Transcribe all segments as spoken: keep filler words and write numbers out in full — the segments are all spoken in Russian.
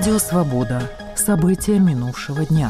Радио «Свобода». События минувшего дня.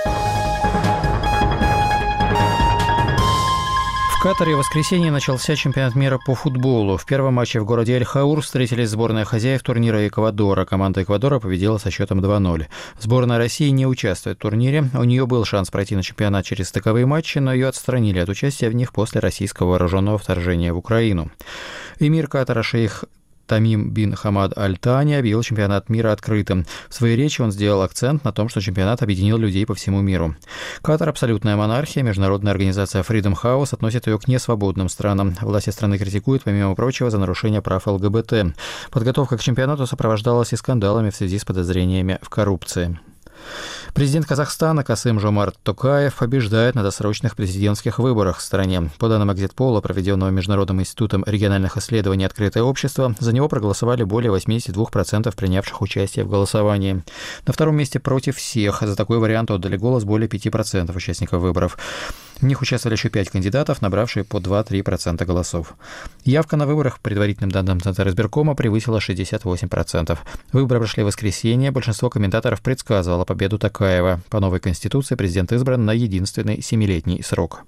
В Катаре в воскресенье начался чемпионат мира по футболу. В первом матче в городе Эль-Хаур встретились сборная хозяев турнира Эквадора. Команда Эквадора победила со счетом два ноль. Сборная России не участвует в турнире. У нее был шанс пройти на чемпионат через стыковые матчи, но ее отстранили от участия в них после российского вооруженного вторжения в Украину. Эмир Катара шейх Тамим бин Хамад Аль-Тани объявил чемпионат мира открытым. В своей речи он сделал акцент на том, что чемпионат объединил людей по всему миру. Катар – абсолютная монархия. Международная организация Freedom House относит ее к несвободным странам. Власти страны критикуют, помимо прочего, за нарушение прав ЛГБТ. Подготовка к чемпионату сопровождалась и скандалами в связи с подозрениями в коррупции. Президент Казахстана Касым-Жомарт Токаев побеждает на досрочных президентских выборах в стране. По данным экзит-пола, проведенного Международным институтом региональных исследований «Открытое общество», за него проголосовали более восемьдесят два процента принявших участие в голосовании. На втором месте против всех. За такой вариант отдали голос более пяти процентов участников выборов. В них участвовали еще пять кандидатов, набравшие по два-три процента голосов. Явка на выборах, по предварительным данным Центра избиркома, превысила шестьдесят восемь процентов. Выборы прошли в воскресенье. Большинство комментаторов предсказывало победу Токаева. По новой конституции президент избран на единственный семилетний срок.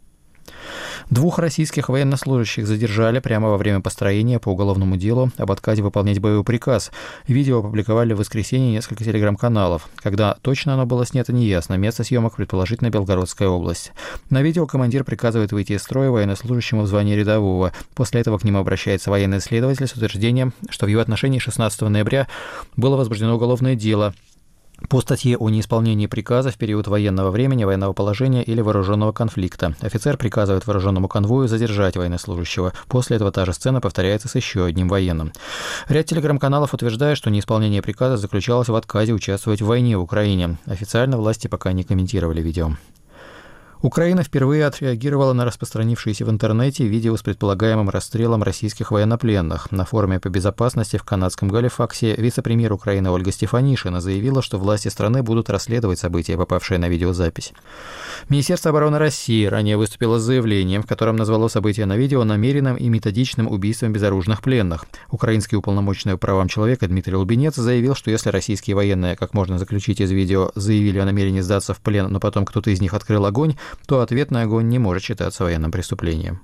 Двух российских военнослужащих задержали прямо во время построения по уголовному делу об отказе выполнять боевой приказ. Видео опубликовали в воскресенье несколько телеграм-каналов. Когда точно оно было снято, неясно. Место съемок предположительно Белгородская область. На видео командир приказывает выйти из строя военнослужащему в звании рядового. После этого к нему обращается военный следователь с утверждением, что в его отношении шестнадцатого ноября было возбуждено уголовное дело по статье о неисполнении приказа в период военного времени, военного положения или вооруженного конфликта. Офицер приказывает вооруженному конвою задержать военнослужащего. После этого та же сцена повторяется с еще одним военным. Ряд телеграм-каналов утверждает, что неисполнение приказа заключалось в отказе участвовать в войне в Украине. Официально власти пока не комментировали видео. Украина впервые отреагировала на распространившиеся в интернете видео с предполагаемым расстрелом российских военнопленных. На форуме по безопасности в канадском Галифаксе вице-премьер Украины Ольга Стефанишина заявила, что власти страны будут расследовать события, попавшие на видеозапись. Министерство обороны России ранее выступило с заявлением, в котором назвало события на видео намеренным и методичным убийством безоружных пленных. Украинский уполномоченный по правам человека Дмитрий Лубенец заявил, что если российские военные, как можно заключить из видео, заявили о намерении сдаться в плен, но потом кто-то из них открыл огонь, то ответный огонь не может считаться военным преступлением.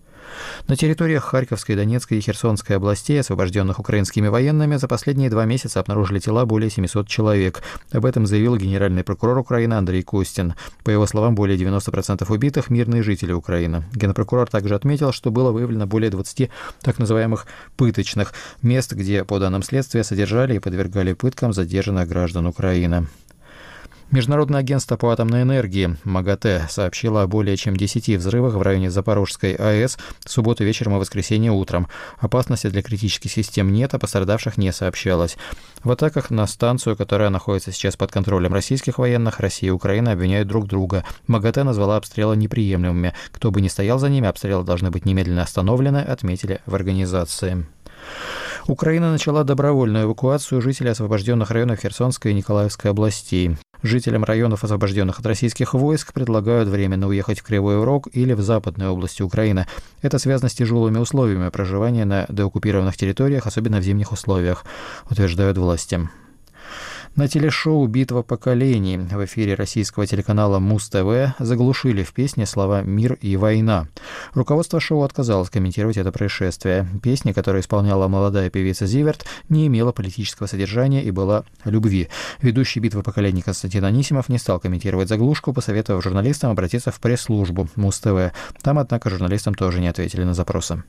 На территориях Харьковской, Донецкой и Херсонской областей, освобожденных украинскими военными, за последние два месяца обнаружили тела более семисот человек. Об этом заявил генеральный прокурор Украины Андрей Костин. По его словам, более девяноста процентов убитых – мирные жители Украины. Генпрокурор также отметил, что было выявлено более двадцати так называемых «пыточных» мест, где, по данным следствия, содержали и подвергали пыткам задержанных граждан Украины. Международное агентство по атомной энергии МАГАТЭ сообщило о более чем десяти взрывах в районе Запорожской АЭС в субботу вечером и воскресенье утром. Опасности для критических систем нет, а пострадавших не сообщалось. В атаках на станцию, которая находится сейчас под контролем российских военных, Россия и Украина обвиняют друг друга. МАГАТЭ назвала обстрелы неприемлемыми. Кто бы ни стоял за ними, обстрелы должны быть немедленно остановлены, отметили в организации. Украина начала добровольную эвакуацию жителей освобожденных районов Херсонской и Николаевской областей. Жителям районов, освобожденных от российских войск, предлагают временно уехать в Кривой Рог или в западной области Украины. Это связано с тяжелыми условиями проживания на деоккупированных территориях, особенно в зимних условиях, утверждают власти. На телешоу «Битва поколений» в эфире российского телеканала Муз-ТВ заглушили в песне слова «Мир и война». Руководство шоу отказалось комментировать это происшествие. Песня, которую исполняла молодая певица Зиверт, не имела политического содержания и была о любви. Ведущий «Битвы поколений» Константин Анисимов не стал комментировать заглушку, посоветовав журналистам обратиться в пресс-службу Муз-ТВ. Там, однако, журналистам тоже не ответили на запросы.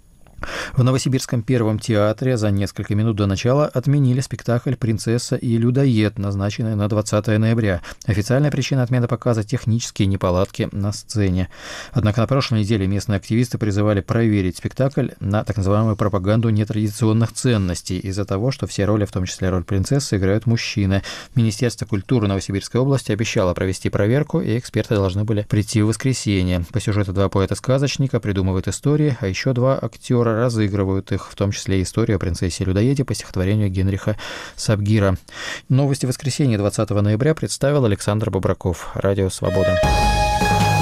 В Новосибирском Первом театре за несколько минут до начала отменили спектакль «Принцесса и людоед», назначенный на двадцатое ноября. Официальная причина отмены показа – технические неполадки на сцене. Однако на прошлой неделе местные активисты призывали проверить спектакль на так называемую пропаганду нетрадиционных ценностей из-за того, что все роли, в том числе роль принцессы, играют мужчины. Министерство культуры Новосибирской области обещало провести проверку, и эксперты должны были прийти в воскресенье. По сюжету два поэта-сказочника придумывают истории, а еще два актера разыгрывают их, в том числе и историю о принцессе-людоеде по стихотворению Генриха Сабгира. Новости воскресенья двадцатого ноября представил Александр Бобраков. Радио «Свобода».